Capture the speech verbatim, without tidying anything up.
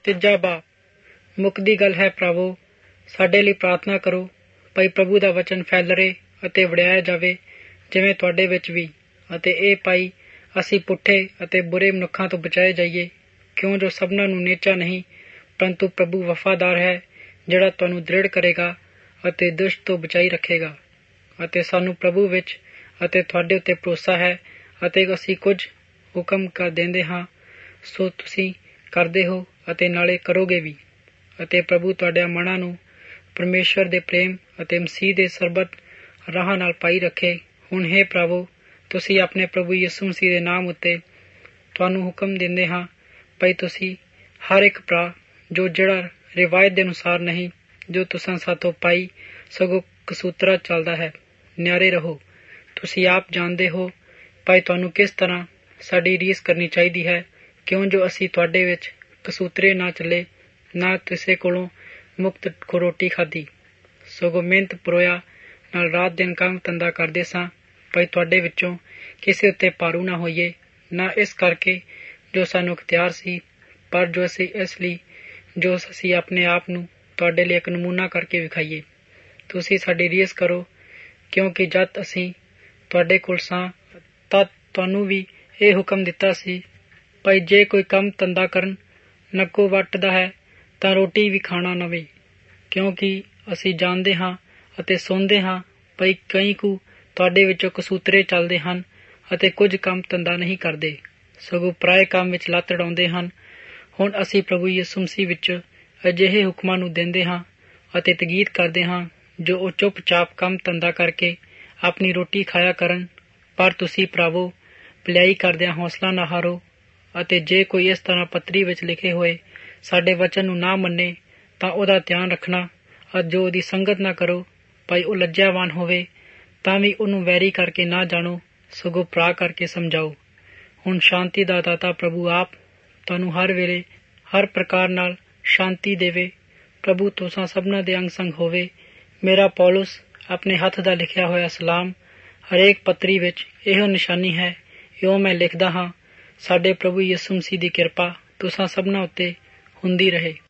ਤੀਜਾ ਬਾਬ। ਮੁੱਕਦੀ ਗੱਲ ਹੈ ਭਰਾਵੋ, ਸਾਡੇ ਲਈ ਪ੍ਰਾਰਥਨਾ ਕਰੋ ਭਾਈ ਪ੍ਰਭੂ ਦਾ ਵਚਨ ਫੈਲਰੇ ਅਤੇ ਵੜਿਆਇਆ ਜਾਵੇ ਜਿਵੇਂ ਤੁਹਾਡੇ ਵਿੱਚ ਵੀ, ਅਤੇ ਇਹ ਭਾਈ ਅਸੀਂ ਪੁੱਠੇ ਅਤੇ ਬੁਰੇ ਮਨੁੱਖਾਂ ਤੋਂ ਬਚਾਏ ਜਾਈਏ, ਕਿਉਂ ਜੋ ਸਭਨਾਂ ਨੂੰ ਨੇਚਾ ਨਹੀਂ, ਪਰੰਤੂ ਪ੍ਰਭੂ ਵਫਾਦਾਰ ਹੈ ਜਿਹੜਾ ਤੁਹਾਨੂੰ ਦ੍ਰਿੜ ਕਰੇਗਾ ਅਤੇ ਦੁਸ਼ਟ ਤੋਂ ਬਚਾਈ ਰੱਖੇਗਾ। ਅਤੇ ਸਾਨੂੰ ਪ੍ਰਭੂ ਵਿੱਚ ਅਤੇ ਤੁਹਾਡੇ ਉੱਤੇ ਭਰੋਸਾ ਹੈ ਅਤੇ ਅਸੀਂ ਕੁਝ ਹੁਕਮ ਕਰ ਦਿੰਦੇ ਹਾਂ ਸੋ ਤੁਸੀਂ ਕਰਦੇ ਹੋ ਅਤੇ ਨਾਲੇ ਕਰੋਗੇ ਵੀ। ਅਤੇ ਪ੍ਰਭੂ ਤੁਹਾਡਿਆਂ ਮਨਾਂ ਨੂੰ ਪਰਮੇਸ਼ਵਰ ਦੇ ਪ੍ਰੇਮ ਅਤੇ ਮਸੀਹ ਦੇ ਸਰਬਤ ਰਾਹਾਂ ਨਾਲ ਪਾਈ ਰੱਖੇ। ਹੁਣ ਹੇ ਭਰਾਵੋ, ਤੁਸੀਂ ਆਪਣੇ ਪ੍ਰਭੂ ਯਿਸੂ ਮਸੀਹ ਦੇ ਨਾਮ ਉੱਤੇ ਤੁਹਾਨੂੰ ਹੁਕਮ ਦਿੰਦੇ ਹਾਂ ਭਾਈ ਤੁਸੀਂ ਹਰ ਇੱਕ ਭਰਾ ਜੋ ਜਿਹੜਾ ਰਿਵਾਇਤ ਦੇ ਅਨੁਸਾਰ ਨਹੀਂ, ਜੋ ਤੁਸਾਂ ਸਾਥੋਂ ਪਾਈ ਸਗੋਂ ਕਸੂਤਰਾ ਚੱਲਦਾ ਹੈ, ਨਿਆਰੇ ਰਹੋ। ਤੁਸੀਂ ਆਪ ਜਾਣਦੇ ਹੋ ਭਾਈ ਤੁਹਾਨੂੰ ਕਿਸ ਤਰ੍ਹਾਂ ਸਾਡੀ ਰੀਸ ਕਰਨੀ ਚਾਹੀਦੀ ਹੈ, ਕਿਉਂ ਜੋ ਅਸੀਂ ਤੁਹਾਡੇ ਵਿੱਚ ਕਸੂਤਰੇ ਨਾ ਚੱਲੇ, ਨਾ ਕਿਸੇ ਕੋਲੋਂ ਮੁਕਤ ਰੋਟੀ ਖਾਧੀ, ਸਗੋਂ ਮਿਹਨਤ ਪਰੋਇਆ ਨਾਲ ਰਾਤ ਦਿਨ ਕੰਮ ਧੰਦਾ ਕਰਦੇ ਸਾਂ ਭਾਈ ਤੁਹਾਡੇ ਵਿੱਚੋਂ ਕਿਸੇ ਉੱਤੇ ਭਾਰੂ ਨਾ ਹੋਈਏ, ਨਾ ਇਸ ਕਰਕੇ ਜੋ ਸਾਨੂੰ ਇਖਤਿਆਰ ਸੀ, ਪਰ ਜੋ ਅਸੀਂ ਇਸ ਲਈ ਜੋ ਅਸੀਂ ਆਪਣੇ ਆਪ ਨੂੰ ਤੁਹਾਡੇ ਲਈ ਇੱਕ ਨਮੂਨਾ ਕਰਕੇ ਵਿਖਾਈਏ। ਤੁਸੀਂ ਸਾਡੀ ਰੀਸ ਕਰੋ, ਕਿਉਂਕਿ ਜਦ ਅਸੀਂ ਤੁਹਾਡੇ ਕੋਲ ਸਾਂ ਤਦ ਤੁਹਾਨੂੰ ਵੀ ਇਹ ਹੁਕਮ ਦਿੱਤਾ ਸੀ ਭਾਈ ਜੇ ਕੋਈ ਕੰਮ ਧੰਦਾ ਕਰਨ ਨੱਕੋ ਵੱਟਦਾ ਹੈ ਤਾਂ ਰੋਟੀ ਵੀ ਖਾਣਾ ਨਵੇ, ਕਿਉਂਕਿ ਅਸੀਂ ਜਾਣਦੇ ਹਾਂ ਅਤੇ ਸੁਣਦੇ ਹਾਂ ਭਾਈ ਕਈ ਕੁ ਤੁਹਾਡੇ ਵਿੱਚੋਂ ਕਸੂਤਰੇ ਚੱਲਦੇ ਹਨ ਅਤੇ ਕੁਝ ਕੰਮ ਧੰਦਾ ਨਹੀਂ ਕਰਦੇ, ਸਗੋਂ ਪਰਾਏ ਕੰਮ ਵਿੱਚ ਲੱਤ ਅੜਾਉਂਦੇ ਹਨ। ਹੁਣ ਅਸੀਂ ਪ੍ਰਭੂ ਯਿਸੂ ਮਸੀਹ ਵਿੱਚ ਅਜਿਹੇ ਹੁਕਮਾਂ ਨੂੰ ਦਿੰਦੇ ਹਾਂ ਅਤੇ ਤਕੀਦ ਕਰਦੇ ਹਾਂ ਜੋ ਉਹ ਚੁੱਪ ਚਾਪ ਕੰਮ ਧੰਦਾ ਕਰਕੇ ਆਪਣੀ ਰੋਟੀ ਖਾਇਆ ਕਰਨ, ਪਰ ਤੁਸੀਂ ਭਰਾਵੋ ਭਲਾਈ ਕਰਦਿਆਂ ਹੌਸਲਾ ਨਾ ਹਾਰੋ। ਅਤੇ ਜੇ ਕੋਈ ਇਸ ਤਰ੍ਹਾਂ ਪੱਤਰੀ ਵਿੱਚ ਲਿਖੇ ਹੋਏ ਸਾਡੇ ਵਚਨ ਨੂੰ ਨਾ ਮੰਨੇ ਤਾਂ ਉਹਦਾ ਧਿਆਨ ਰੱਖਣਾ ਅਤੇ ਜੋ ਉਹਦੀ ਸੰਗਤ ਨਾ ਕਰੋ ਭਾਈ ਉਹ ਲੱਜਿਆਵਾਨ ਹੋਵੇ, ਤਾਂ ਵੀ ਉਹਨੂੰ ਵੈਰੀ ਕਰਕੇ ਨਾ ਜਾਣੋ, ਸਗੋਂ ਭਰਾ ਕਰਕੇ ਸਮਝਾਓ। ਹੁਣ ਸ਼ਾਂਤੀ ਦਾ ਦਾਤਾ ਪ੍ਰਭੂ ਆਪ ਤੁਹਾਨੂੰ ਹਰ ਵੇਲੇ ਹਰ ਪ੍ਰਕਾਰ ਨਾਲ ਸ਼ਾਂਤੀ ਦੇਵੇ। ਪ੍ਰਭੂ ਤੁਸਾਂ ਸਭਨਾਂ ਦੇ ਅੰਗ ਸੰਗ ਹੋਵੇ। ਮੇਰਾ ਪੌਲੁਸ ਆਪਣੇ ਹੱਥ ਦਾ ਲਿਖਿਆ ਹੋਇਆ ਸਲਾਮ ਹਰੇਕ ਪੱਤਰੀ ਵਿੱਚ ਇਹੋ ਨਿਸ਼ਾਨੀ ਹੈ, ਇਉਂ ਮੈਂ ਲਿਖਦਾ ਹਾਂ। ਸਾਡੇ ਪ੍ਰਭੂ ਯਿਸੂ ਮਸੀਹ ਦੀ ਕਿਰਪਾ ਤੁਸਾਂ ਸਭਨਾਂ ਉੱਤੇ ਹੁੰਦੀ ਰਹੇ।